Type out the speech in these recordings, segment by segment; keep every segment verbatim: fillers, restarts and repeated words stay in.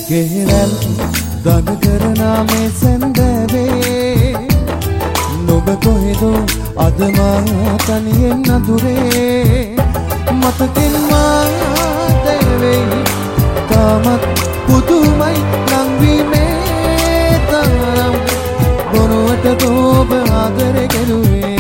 කෙහෙරල් දඟ කරන මේ සඳවේ නුඹ කොහෙදෝ අද මා තනියෙන් අඳුරේ මතකෙන් මා දෙවේ තාමත් පුදුමයි ලංවීමේ තරම් බොරුවට ඔබ ආදරේ කෙරුවේ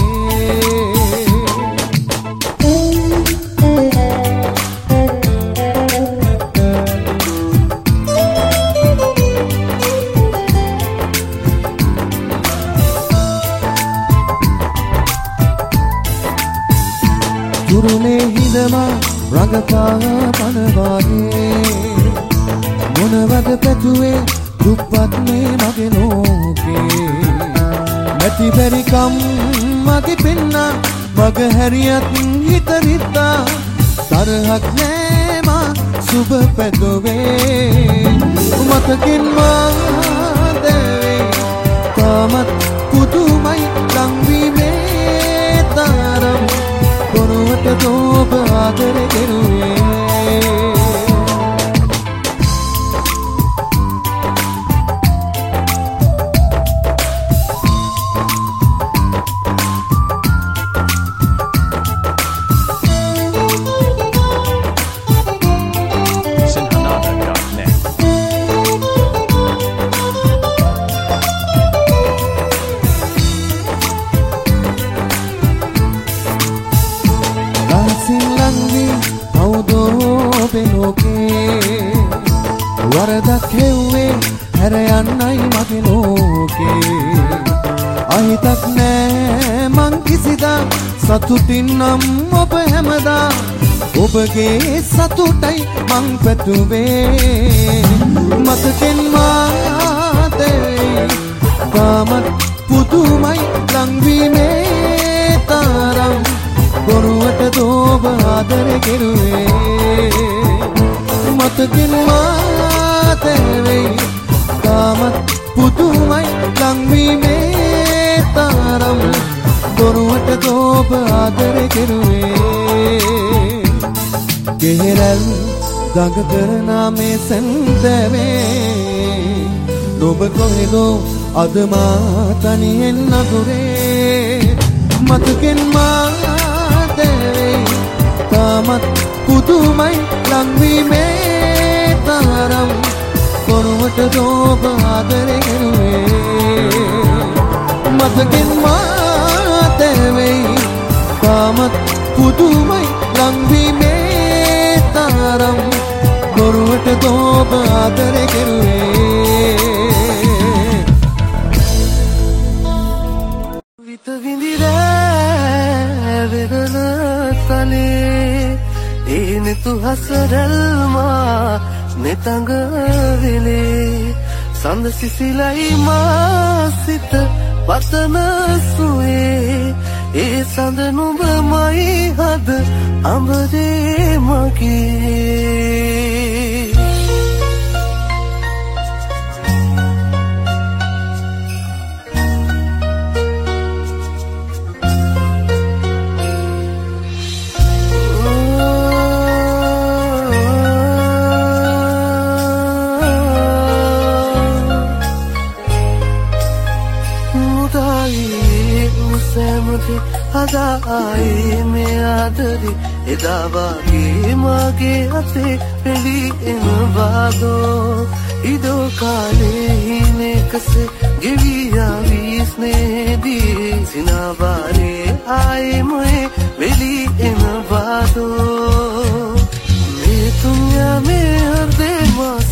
තුරුනේ හිඳමා රඟපා පනවාගේ මොනවද පැතුවේ දුප්පත් මේ මගේ ලෝකේ නැති බැරිකම් මගේ පෙන්නා මග හැරියත් හිත රිද්දා තරහක් නෑ මා සුබ පැතුවේ මතකින් මා දෙවේ තාමත් පුදුමයි ලංවීමේ තරම් බොරුවට ඔබ ආදරේ කෙරුවේ වරදක් හෙව්වේ හැර යන්නයි මගේ ලෝකේ අහිතක් නෑ මං කිසිදා සතුටින් නම් ඔබ හැමදා ඔබගේ සතුටයි මං පැතුවේ මතකෙන් මා දෙවේ තාමත් පුදුමයි ලංවීමේ තරම් බොරුවට ඔබ ආදරේ කෙරුවේ මතකෙන් මා දෙවේ තාමත් පුදුමයි ලංවීමේ තරම් බොරුවට ඔබ ආදරේ කෙරුවේ කෙහෙරල් දඟ කරන මේ සඳවේ නුඹ කොහෙදෝ අද මා තනියෙන් අඳුරේ මතකෙන් මා දෙවේ තාමත් පුදුමයි ලංවීමේ තරම් බොරුවට ඔබ ආදරේ කෙරුවේ මතකෙන් මා දෙවේ තාමත් පුදුමයි ලංවීමේ තරම් බොරුවට ඔබ ආදරේ කෙරුවේ විත විඳිරෑ වෙරළ තලේ ඒනෙතු හසරල්මා නෙතඟ වෙලේ සඳ සිසිලයි මා සිත පතන සුවේ ඒ සඳ නුඹමයි හද අඹරේ මගේ අදායි මේ ආදරේ එදා වගේ මගේ අතේ පෙළි එනවාදෝ ඉදෝ කාලේ හිනෙකසේ ගෙවියා විස්නේදී සිනාවාරේ ආයේ මොේ වෙලි එනවාදෝ මේ තුන්යා මේ හෘදේ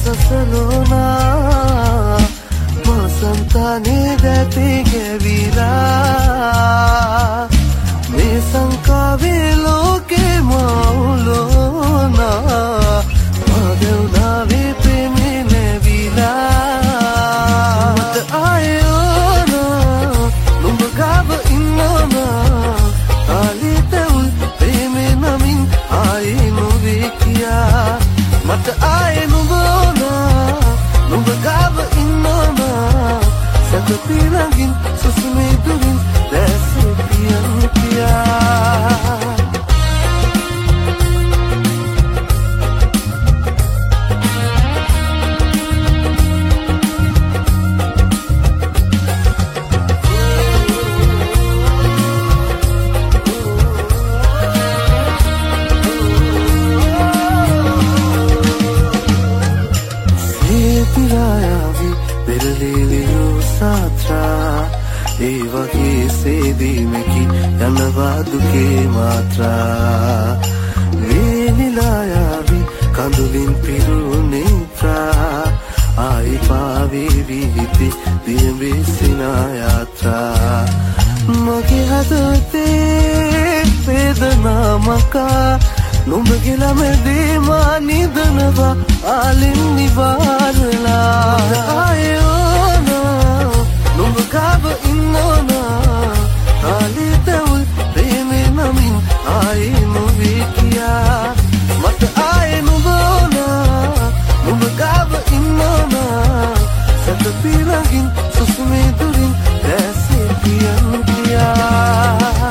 මාසසලෝනා මාසන්තානේ දැතේ ගෙවිලා මේ සංකාවේ ලෝකේ මවුලෝනා මදවුනාවේ ප්‍රේමේ නැවිලා මත ආයෝනා නුඹ ගාව ඉන්නෝනා ආලිතවුල් ප්‍රේමේ නමින් ආයේ නොවේ කියා මත ආයේ නුඹෝනා නුඹ ගාව ඉන්නෝනා සැත පිරගින් ඒ වගේ සේදීමකි යනවා දුකේ මාත්‍රා වේනිලා යාවි කඳුලින් පිරුණේ ප්‍රා ආයි පාවේවි හිතේ දියඹේ සිනා යාත්‍රා මගේ හදවතේ වේදනාමකා නුඹගේ ළමදී මා නිදනවා ආලින් නිවාරලා ආයෝනා නුඹ කාව ඉන්නෝනා ආලි තවුල් ප්‍රේමේ නමින් ආයි නොවේ කියා මට ආයේ නුඹෝනා නුඹ කාව ඉන්නෝනා සත පිරගින් සුසුමේ දුරින් දැසේ පියන් කියා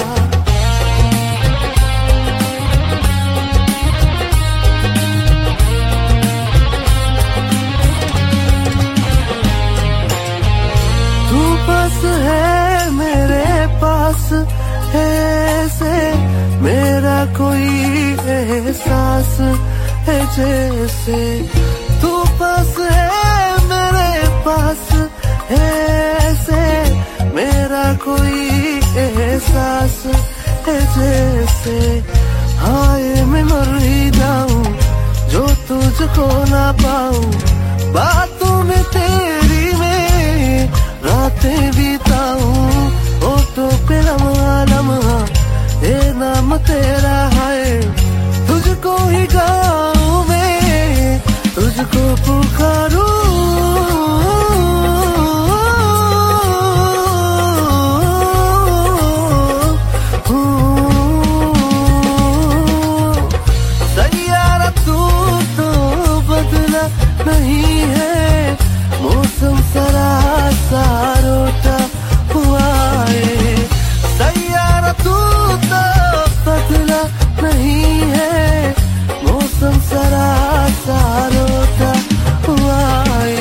ऐसे मेरा कोई एहसास है जैसे तू पास है मेरे पास ऐसे मेरा कोई एहसास है जैसे हाय मैं मर ही जाऊं जो तुझको ना पाऊं बातों में तेरी में रातें बिताऊं ओ तो पे लम्हा लम्हा ये नाम तेरा है तुझको ही गाऊं मैं तुझको पुकारूं सैयारा तू तो बदला नहीं है मौसम सरा सारोटा हुआ है सैयारा तू तो बदला नहीं है मौसम सरा सारोटा हुआ है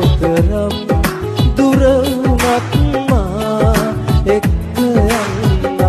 දුර වුණත් මා එක්ක යන්න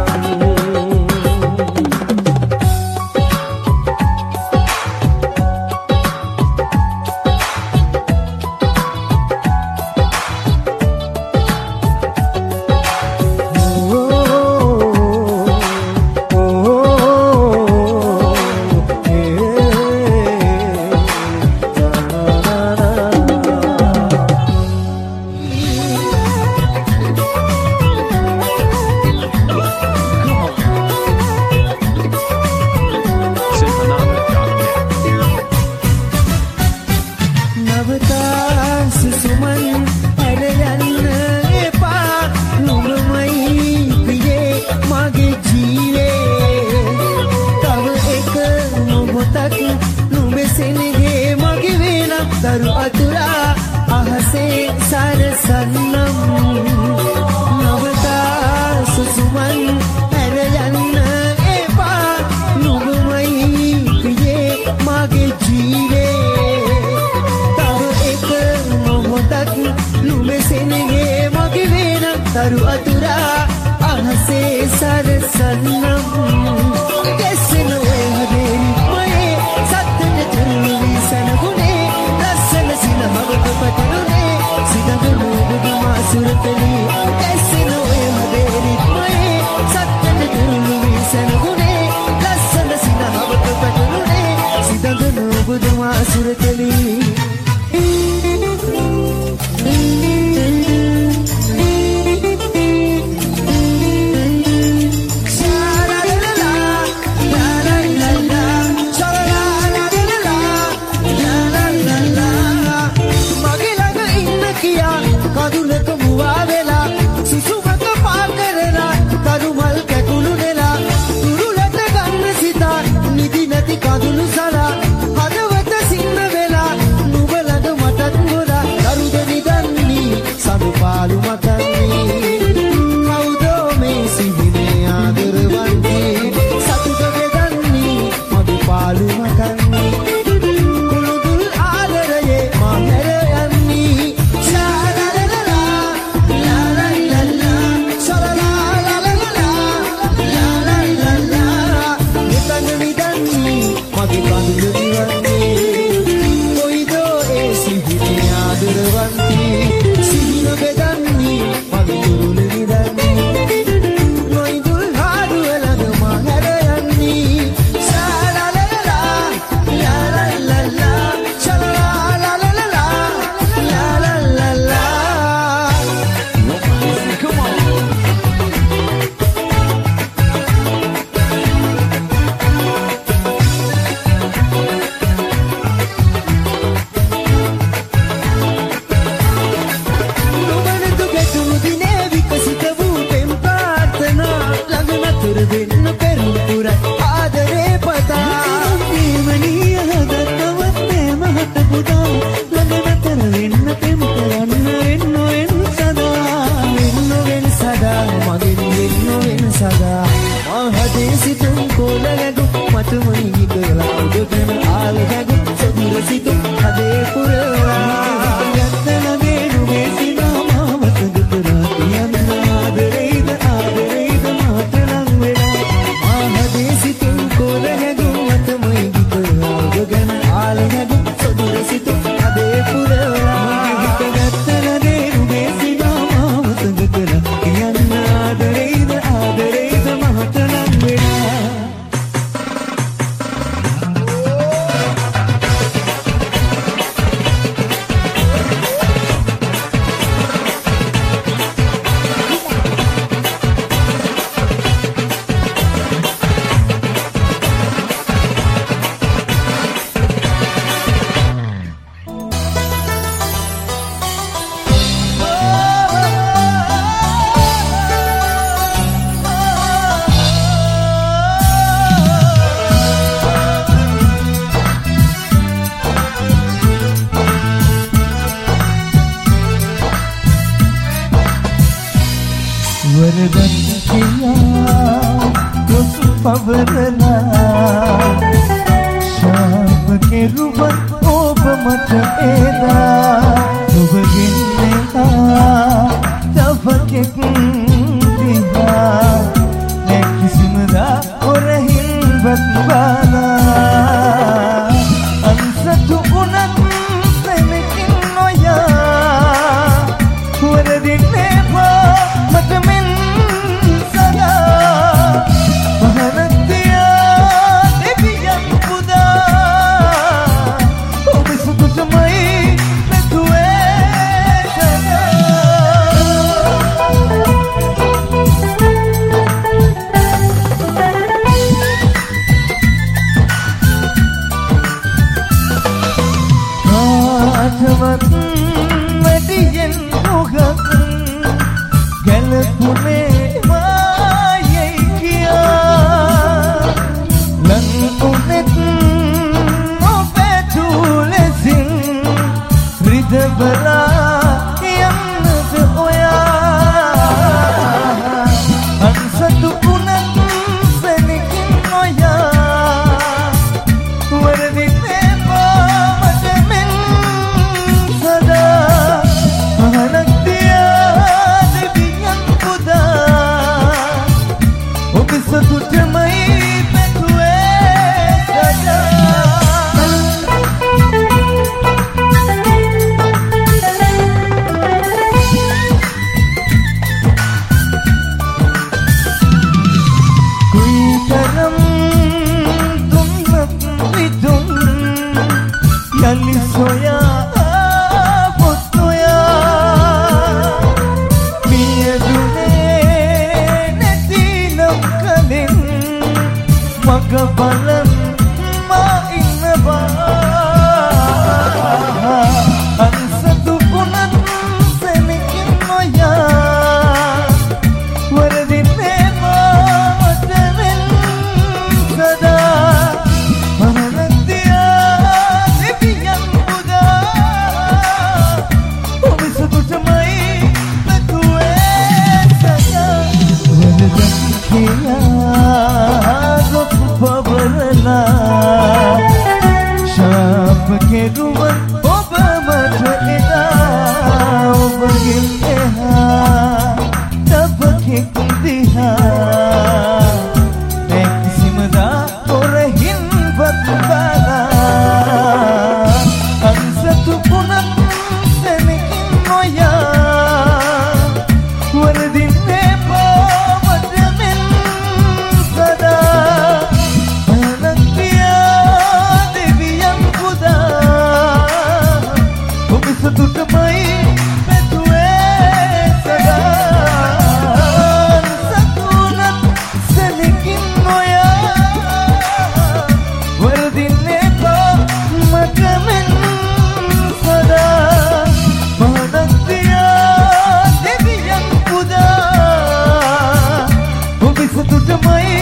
මොහොතක් නුඹෙසෙනගේ මගේ වේනම් දරු අතුරා අහසේ සරසන්නම් නවතා සුසුමන් හැර යන්න එපා නුඹමයි ප්‍රියේ මගේ ජීවේ තව එක මොහොතක් නුඹෙසෙනගේ මගේ වේනම් දරු අතුරා අහසේ සරසන්නම් කෙසෙන ඔය හදේ මයේ සත්තන තුරු විසන ගුනේ ලස්සන සිනහවක පතරුනේ සිතක නෝබුද මාසුරතලී කෙසෙන ඔය හදේ මයේ සත්තන තුරු විසන ගුනේ ලස්සන සිනහවක පතරුනේ සිතක නෝබුද මාසුරතලී කෙරුව ඔබ මට එදා ඔබගෙන් එහා තබකෙක් දිහා එක්සිමදා ඔරහින් වත්බලා අන්සතු පුනත් සැනකින් නොයා වරදින්නේ පාවටමෙන් සදා අනක්තියා දෙවියන් පුදා ඔබ සතුටමයි පැතුවේ සදා සතුනත් සැනකින් නොයා වරදින්නේ පාවටමෙන් සදා අනක්තියා දෙවියන් පුදා ඔබ සතුටමයි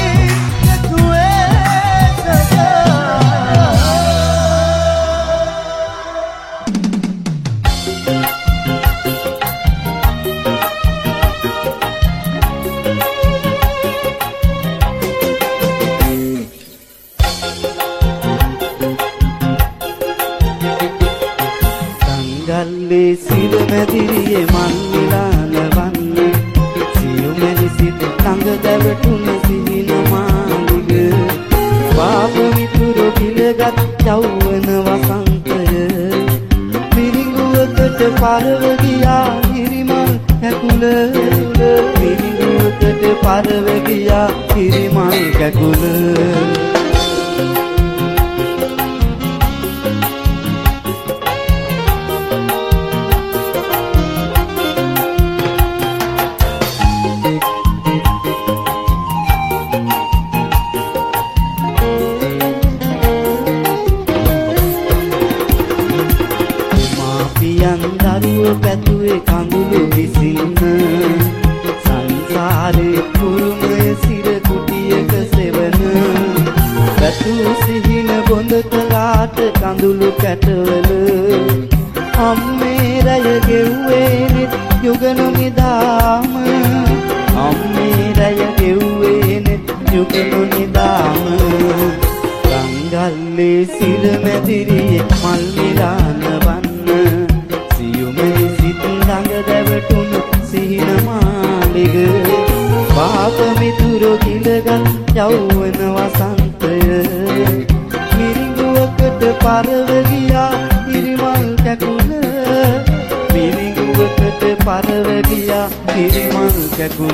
ගල්ලේ සිරමැදිරියේ මන් නිලානවන්න සියුමැලි සිත ළඟ දැවටුන සිහින මාලිග පාප විතුරු පිළගත් යෞවන වසන්තය මිරිඟුවකට පරව ගියා හිරිමල් කැකුල මිරිඟුවකට පරව ගියා හිරිමල් කැකුල පැතුවේ කඳුළු විසින්න සංසාරේ කුරුමය සිර කුටියක සෙවන පැතු සිහින බොඳ කලාට කඳුළු කැටවල අම්මේ රය ගෙව්වේ නෙත් යුගනු නිදාම අම්මේ රය ගෙව්වේ නෙත් යුගනු නිදාම රංගල්ලේ සිර මැදිරියේ මල් මිලානවන්න ළඟ දැවටුන සිහින මාලිග පාප මිතුරු කිලගත් යෞවන වසන්තය මිරිඟුවකට පරව ගියා හිරිමල් කැකුල මිරිඟුවකට පරව ගියා හිරිමල් කැකුල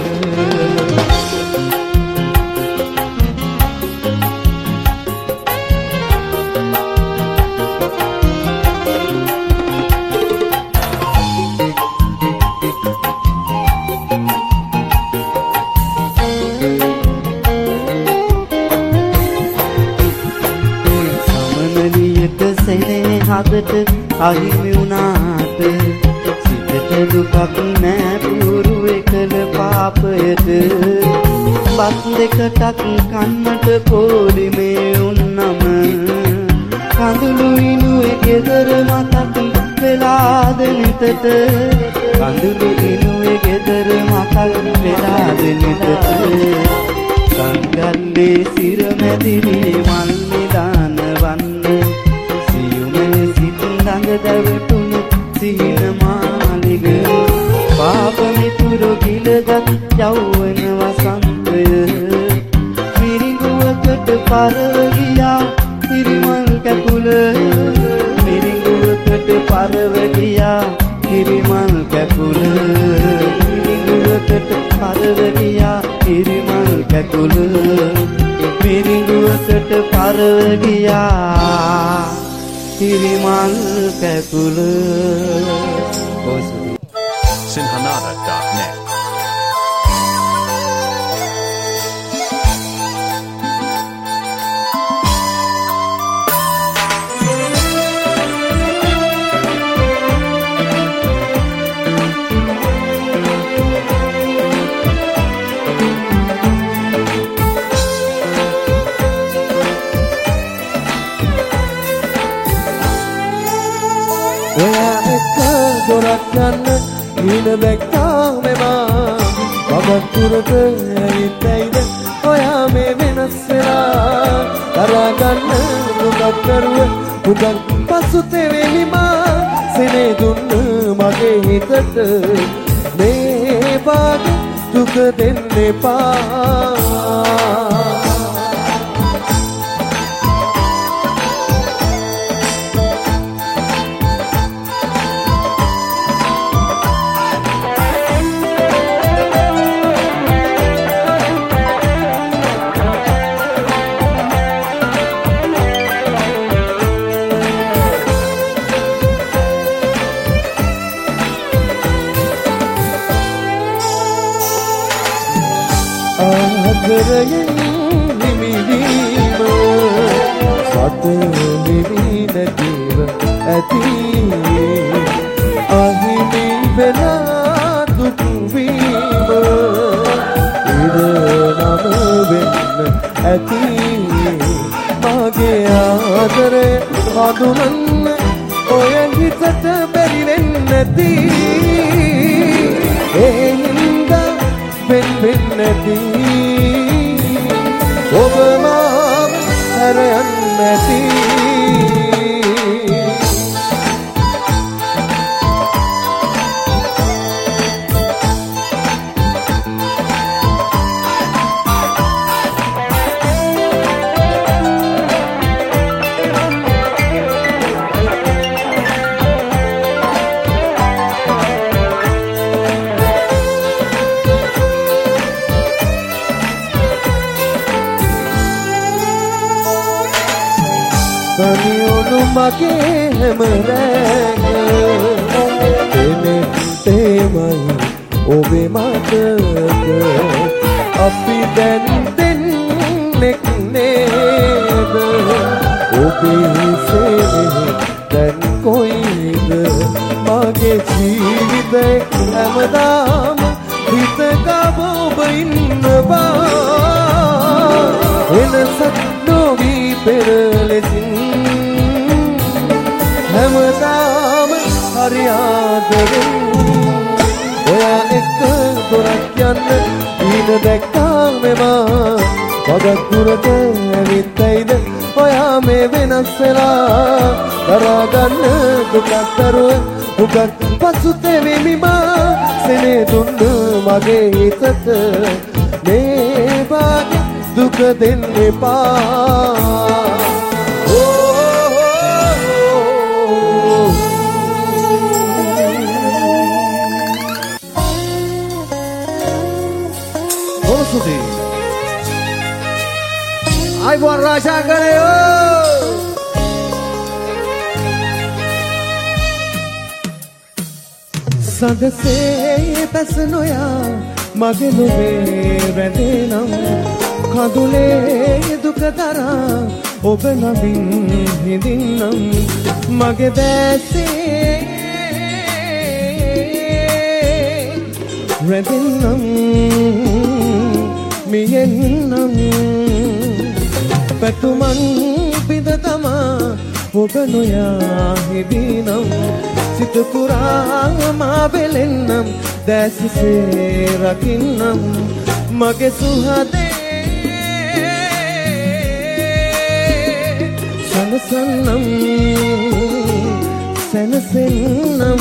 හදට අහිමි වුණාට සිතට දුකක් නෑ පුරු එකල පාපයට බත් දෙකටක් කන්නට පොලිමේ උන්නම කඳුළු ඉනුවේ ගෙදර මතක් වෙලාද නිතට කඳුළු ඉනුවේ ගෙදර මතක් වෙලාද නිතට සංගල්ලේ සිර මැදිරියේ මල් නිදාන වන්න ළඟ දැවටුන සිහින මාලිග පාප මිතුරු ගිලගත් යෞවන වසන්තය මිරිඟුවකට පරව ගියා හිරිමල් කැකුල මිරිඟුවකට පරව ගියා හිරිමල් කැකුල මිරිඟුවකට පරව ගියා හිරිමල් කැකුල මිරිඟුවකට පරව ගියා හිරිමල් කැකුල sinhanada dot net දොරක් යන්න හින දැක්කා මෙමා බබතුරට ඇවිත් ඇයිද ඔයා මේ වෙනස් වෙලා දරාගන්න දුකක් කරුව උගන් පසුතෙවෙමි මා සෙනේ දුන්න මගේ හිතට මේ වාගේ දුක දෙන්න එපා ආදරයෙන් නිමිදීම සත නිවිනදීව ඇති අහිමි වෙලා දුක් වීම ඉර නම වෙන්න ඇති මගේ ආදරේ හඳුනන්න ඔය හිතට බැරි වෙන්නේ නැති ඒ හින්දා වෙන් වෙන්නේ නැති ඔබ මාව හැර යන්නේ නැති තනියුණු මගේ හැම රැක එනේ තේමයි ඔබේ මතක අපි දැන් දෙන්නෙක් නේද ඔබේ හිසේ දැන් කොයිද මගේ ජීවිතේ හැමදාම හිත ගාව ඔබ ඉන්නවා එනසක් නොවී පෙර ලෙසින් හැමදාම හරි ආදරෙන් ඔයා එක්ක දොරක් යන්න ඊට දැක්කා මෙමා වගක් දුරට ඇවිත්තයිද ඔයා මේ වෙනස් වෙලා දරාගන්න දුකක් දරුව දුකක් පසුතැවෙමි මා සෙනේ දුන්න මගේ හිතට මේ වාගේ දුක දෙන්න එපා අයිබෝන් රාජා කරයෝ සඳසේ පැස නොයා මගේ නොවේ රැඳෙනම් කඳුලේ දුක දරා ඔබ නමින් හිඳින්නම් මගේ දැසේ රැඳෙන්නම් මියෙන්නම් පැතුමන් පිද තමා ඔබ නොයා හිඳිනම් සිත පුරා මා වෙලෙන්නම් දැසසේ රකින්නම් මගේ සුහදේ සනසන්නම් සනසෙන්නම්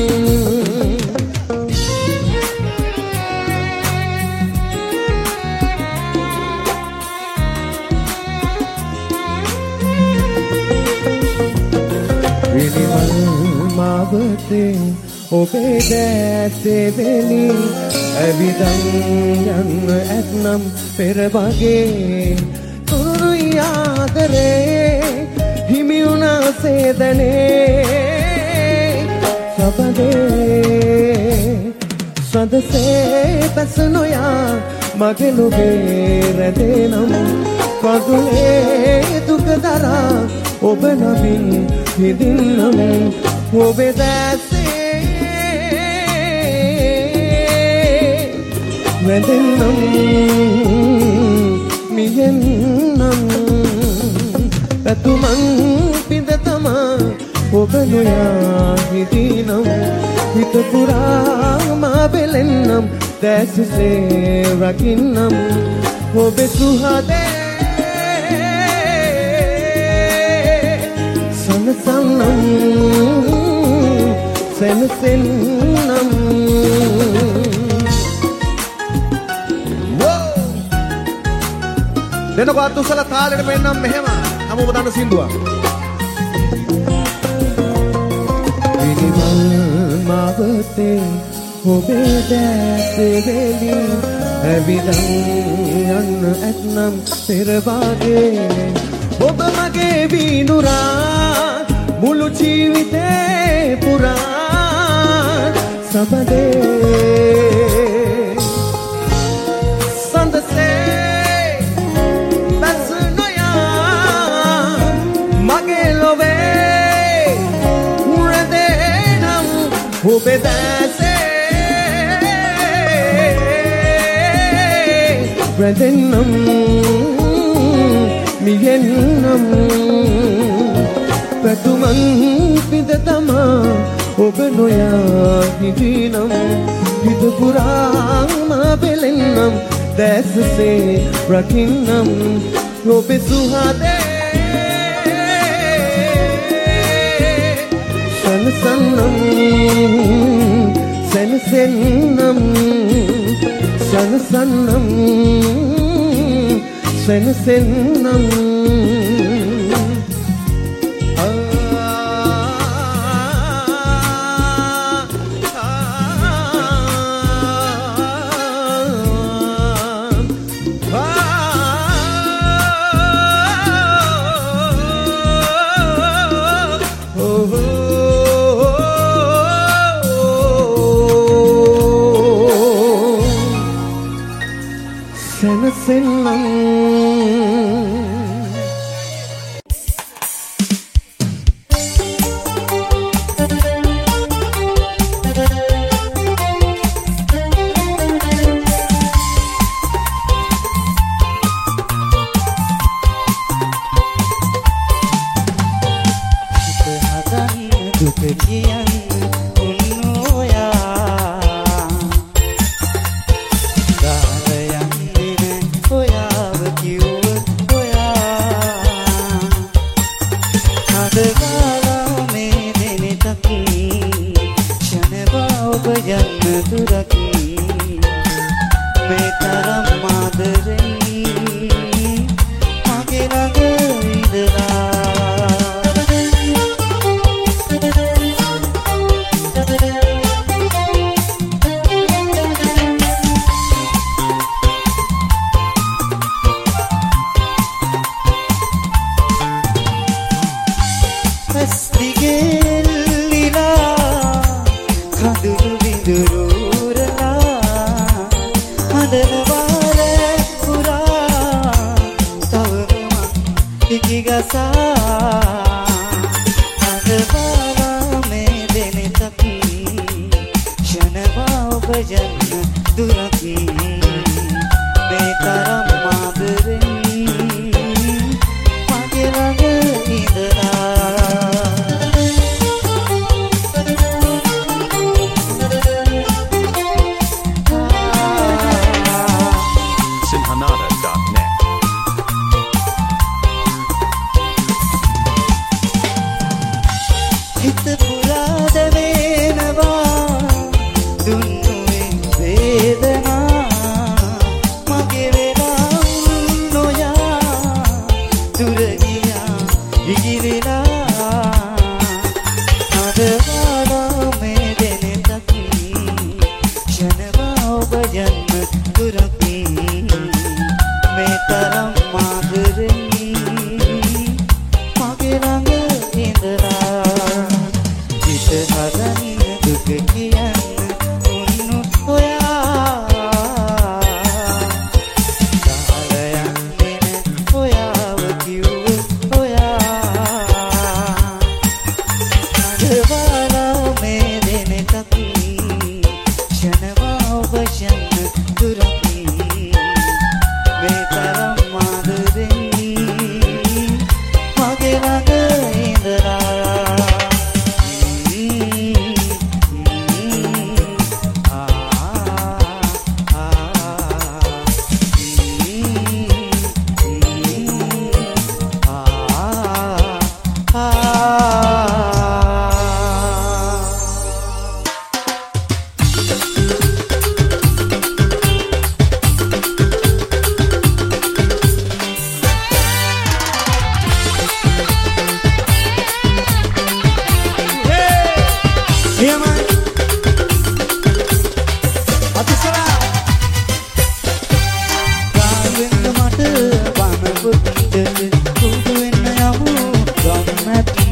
මාවතේ ඔබේ දැසේ වෙලි ඇවිදන් යන්න ඇත්නම් පෙර වගේ තුරුයි ආදරේ හිමි වුණා සේදනේ සබදේ සඳසේ පැස නොයා මගේ ලොවේ රැඳෙනම් කඳුලේ දුක දරා ඔබ නමින් හිඳින්නම් ඔබේ දැසේ වැඳෙන්නම් මියෙන්නම් පැතුමන් පිඳ තමා ඔබ නොයා හිඳිනම් හිත පුරා මා වෙලෙන්නම් දැසසේ රකින්නම් ඔබේ සුහදේ සනසන්නම් සනසෙන්නම් දෙනකො අත් උසලා තාලෙට මෙන්නම් මෙහෙම හැමෝම දන්න සින්දුවක් විනිමල් මාවතේ ඔබේ දැසෙලි ඇවිදන් යන්න ඇත්නම් පෙරවාගේ ඔබ මගේ විනුරා මුළු ජීවිතේ පුරා සබදේ සඳසේ බැස නොයා මගේ ලොවේ රැඳෙනම් ඔබේ දැසේ රැඳෙනම් මියෙන්නම් පැතුමන් පිද තමා ඔබ නොයා හිටිනම් හිත පුරාම පෙලෙන්නම් දැසසේ රකින්නම් ඔබේ සුහදේ සනසන්නම් සනසෙන්නම් සනසන්නම් සනසෙන්නම් සනසෙන්නම්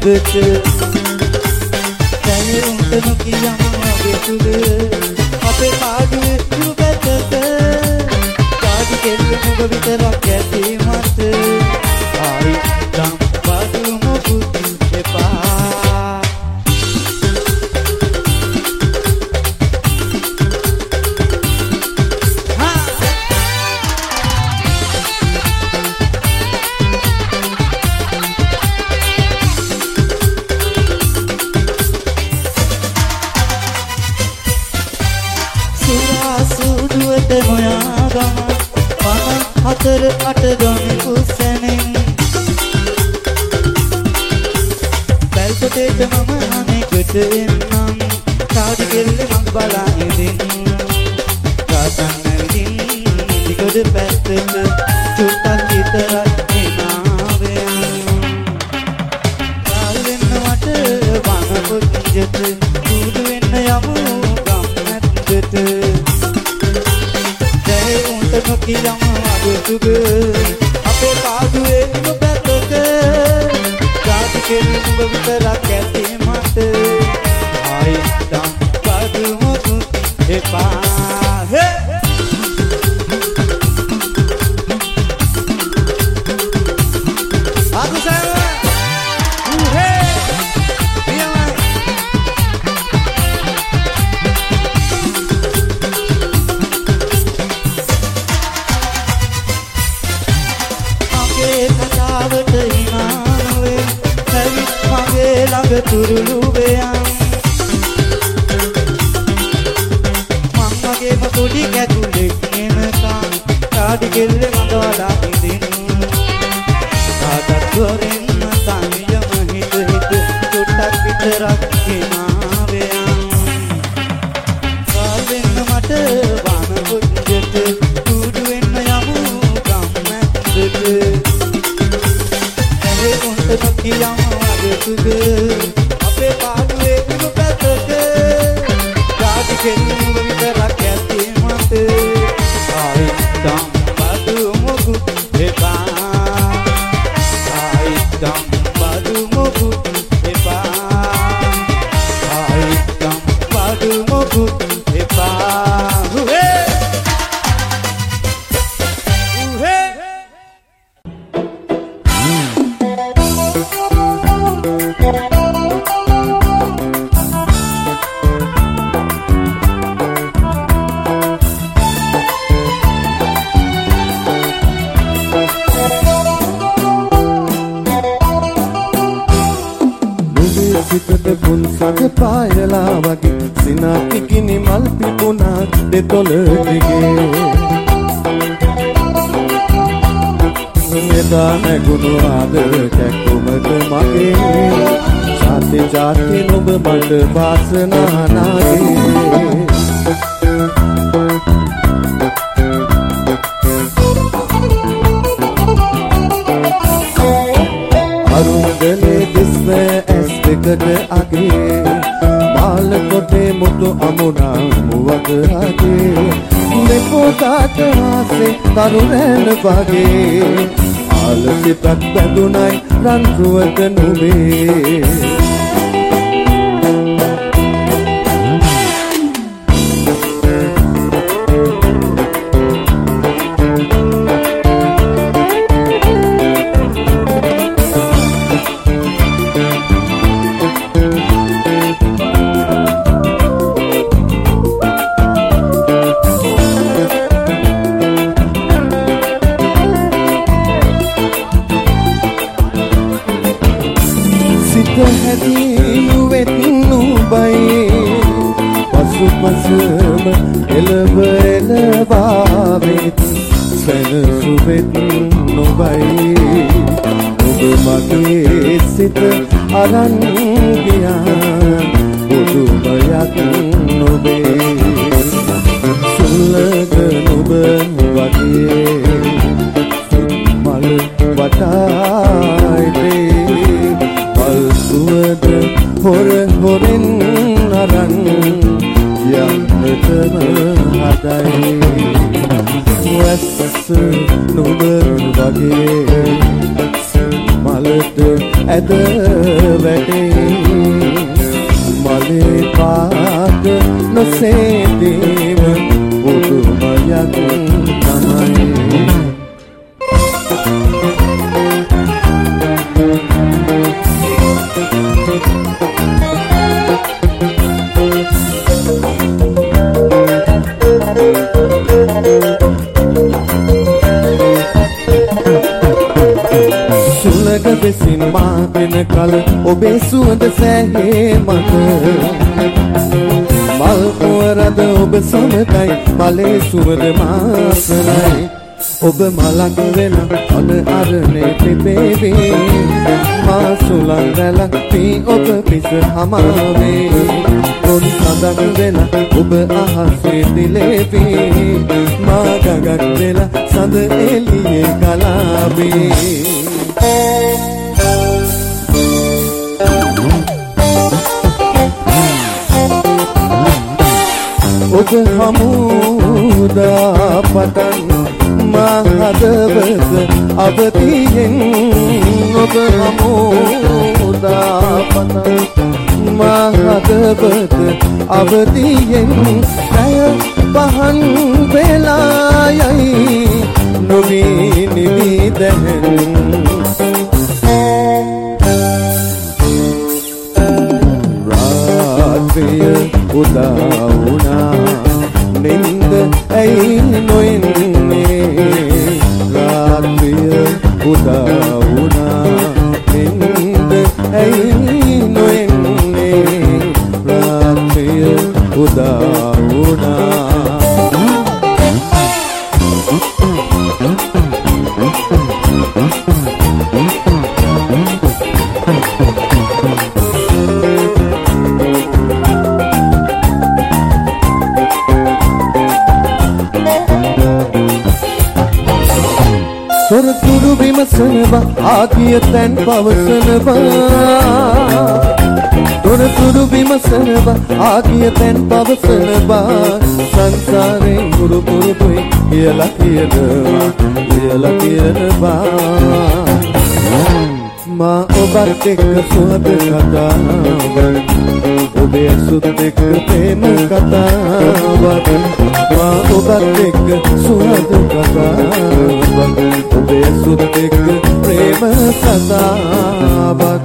මැද්දට දැනේ උන්ට නොකියම වගේ තුල අපේ පාඩුවේ ඉරු පැත්තට කාඩි කෙල්ල මුග විතරක් ඇති මත ආයි තම් බඩු මොකුත් එපා මොයා ගම පන හතර අට ගම කුසැනෙන් බැල්කොටේට මම අනෙකට එන්නම් කාඩි කෙල්ල මං බලා ඉදින් රාතන් නැවිදින් දිගට පැත්තට චුට්ටක් විතරක් එනාවෙන් කාල් වෙන්න වට වන පොච්චට කුඩු වෙන්න යමු ගම් නැත්තට නොකියම වගේ තුග අපේ පාඩුවේ ඉම පැත්තක කාඩි කෙල්ල උඹ විතරක් ඇති මට ආයි තම් බඩු මොකුත් එපා හේ ආගුසාව හේ තුරුළුවයන් මං වගේම පොඩි කැකුලෙක් එනකම් කාඩි කෙල්ල මඟවලා ඉදින් කාටත් වරින් තනියම හිත හිත චුට්ටක් විතරක් ගෙනාවයන් කාල් වෙන්න මට වන පොච්චට කුඩු වෙන්න යමු ගම් මැද්දට ඇහේ උන්ට නොකියම වගේ තුග අපේ පාඩුවේ ඉම පැත්තක කාඩි කෙල්ල විතරක් ඇති මත ආයි තම් බඩු මොකුත් එපා ආයි තම් බඩු මොකුත් එපා ආයි තම් බඩු මොකුත් එපා හුහේ හුහේ සිතට පුන්සක පායලා වගේ සිනා පිකිනි මල් පිපුණා දෙතොල දිගේ එදා නැගුණු ආදර කැක්කුමට මගේ ජාති ජාති නුඹ මට වාසනා නාගේ අරුණදනේ දිස්වේ ඇස් දෙකට අගේ මාල කොටේ මුතු අමුණා මුවක අගේ දෙපොතාට ආසේ තරුණැන වගේ ආල සිතක් බැඳුනයි රන් රුවක නුඹේ පසුපසම එළව එළවාවෙත් සැනසුවෙත් නොබයි ඔබ මගේ සිත අරන් ගියා පුදුමයක් නොවේ සුල්ලක නොබ වගේ මල් වටායිතේ පල් සුවද හොර හොරෙන් අරන් යන්නටම හදයි වැස්ස නුඹ වගේ මලට ඇද වැඩේ මලේ පාට නොසේදීම පුදුමයක් තමයි සුලක දෙසින් මා වෙන කල ඔබේ සුවඳ සෑහේ මත මල් පොරද ඔබ සමතයි මලේ සුවඳ මාසනයි ඔබ මලක් වෙලා අද අරනේ පිපේවි මා සුලං රැලක් පී ඔබ පිස හමාවේ පොන් සඳක් වෙලා ඔබ අහසේ දිලේවි මා ගගක් වෙලා සඳ එළියේ ගලාවේ ඔබ හමුදා පටන් මා හදවත අවතියෙන් ඔබ හමුදා පටන් මා හදවත අවතියෙන් නැය පහන් වෙලායයි නොවී නිවී දැහෙන් රාත්‍රිය උදා වුණා නින්ද ඇයි නොෙන්නේ රාත්‍රිය උදා වුණා නින්ද ඇයි නොෙන්නේ රාත්‍රිය උදා වුණා තොරතුරු විමසනවා ආදිය තැන් පවසනවා තොරතුරු විමසනවා ආදිය තැන් පවසනවා සංසාරේ ගුරු පුරුදුයි කියලා කියනවා කියලා කියනවා මා ඔබත් එක්ක සුවඳ කතාවක් ඔබේ සුත් එක්ක ප්‍රේම කතාවක් මා ඔබත් එක්ක සුවඳ කතාවක් ඔබේ සුත් එක්ක ප්‍රේම කතාවක්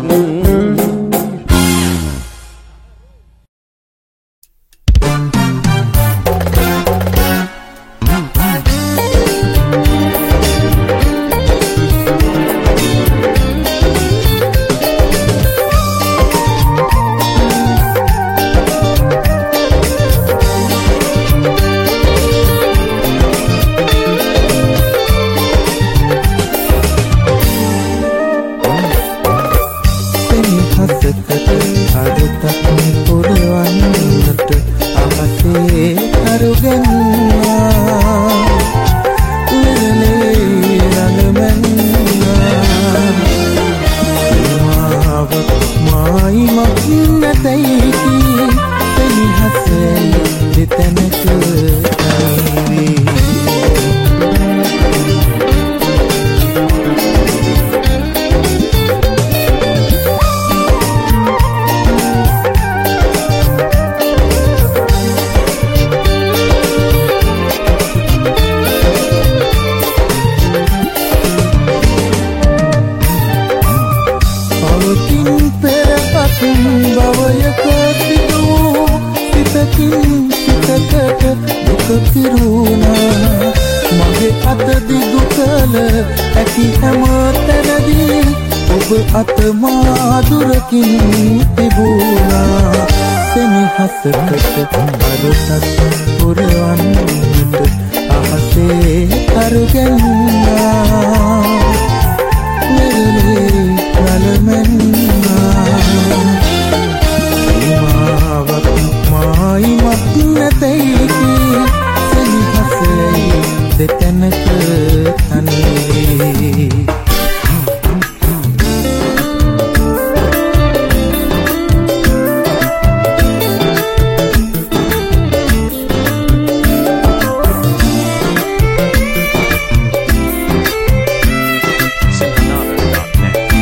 Sinhanada dot net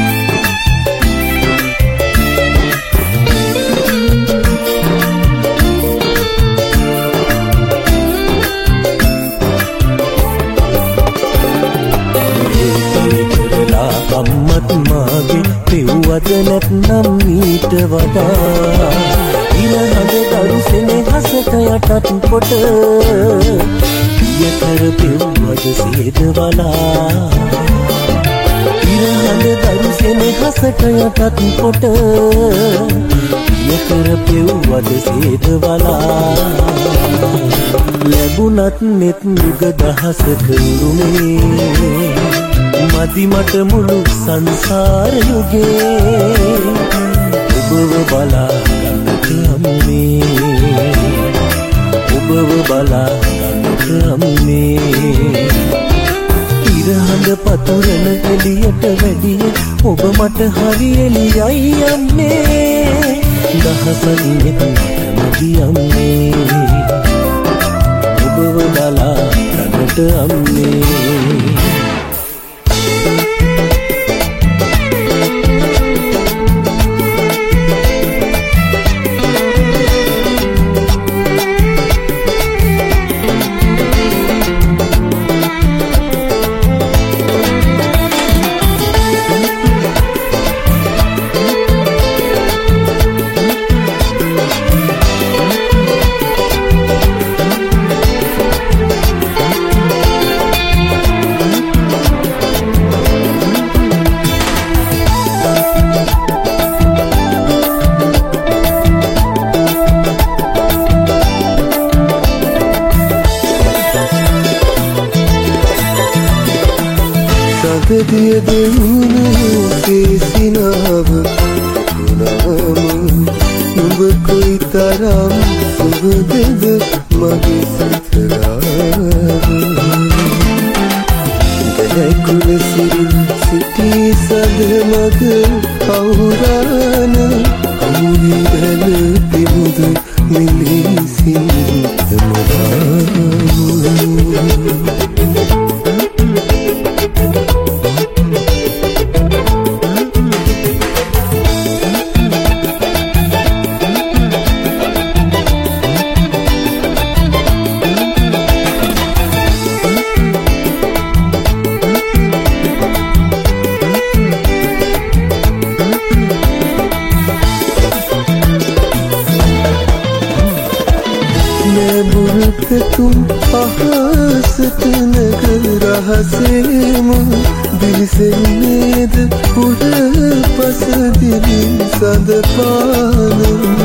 ඊට වඩා ඉරහඳ දරු සෙනෙහසට යටත් කොට යතර පෙව්වද සේදවලා ඉරහඳ දරු සෙනෙහසට යටත් කොට යතර පෙව්වද සේදවලා ලැබුණත් නෙත් යුග දහසක උරුමේ මදි මට මුළු සංසාර යුගේ ඔබව බලා ගන්නට අම්මේ ඔබව බලා ගන්නට අම්මේ ඉරහඳ පතුරන එළියට වැඩිය ඔබ මට හරි එළියයි අම්මේ දහසක් නෙත් මදි අම්මේ ඔබව බලා ගන්නට අම්මේ දිය දෙවුණු කේසිනාව ගුණාම නුඹ කොයි තරම් සුබදද මගේ සිතරාව දැකුල සිරිල් සිටි සද මග අවුරාන අමුහි බැල පිමුදු මිලිසින් තමදාම तुम आहसत नगर रहसेम दिल से उम्मीद पूरे पस दिल सद पान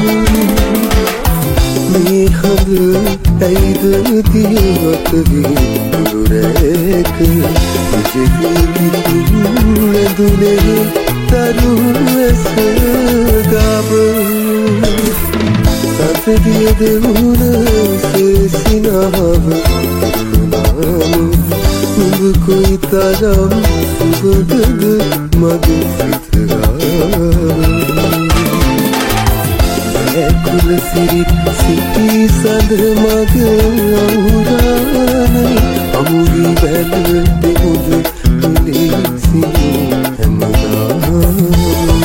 मेहद ऐद दिवत भी दुरेक मुझे की तुम दुले तरु गाब दिय देवुन सेसिनाव गुनाम नुඹ कोई तरम सुबदद मगे सितराव कुल सिरित सिटी सद मग औरान अमुरी बैल देमुद तुलेसी हमदा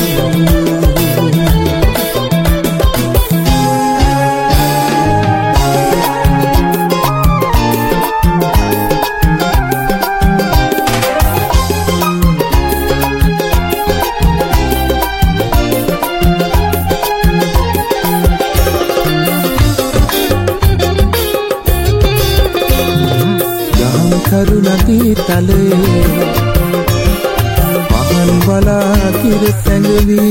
කරුණති තලේ මහන් බලා කිර සැඟවි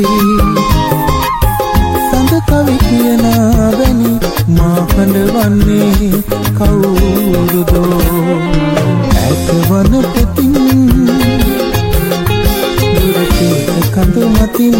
සඳ කවි කියනා වැනි මා හඬවන්නේ කවුරුදෝ ඇත වන පෙතින් දුරට කඳ මතින්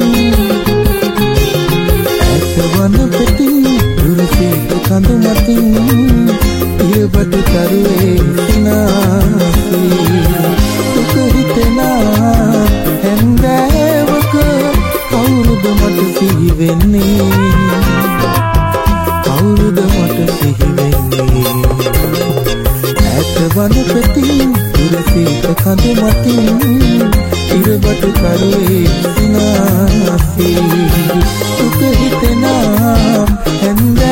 ඇත වන පෙතින් දුරට කඳ මතින් ඉරබට කරුවේ සිනාසී දුක හිතෙනා හැන්දෑවක කවුරුද මට සිහි වෙන්නේ කවුරුද මට සිහි වෙන්නේ ඈත වන පෙතින් දුරසිත කඳ මතින් ඉරබට කරුවේ සිනාසී දුක හිතෙනා හැන්දෑවක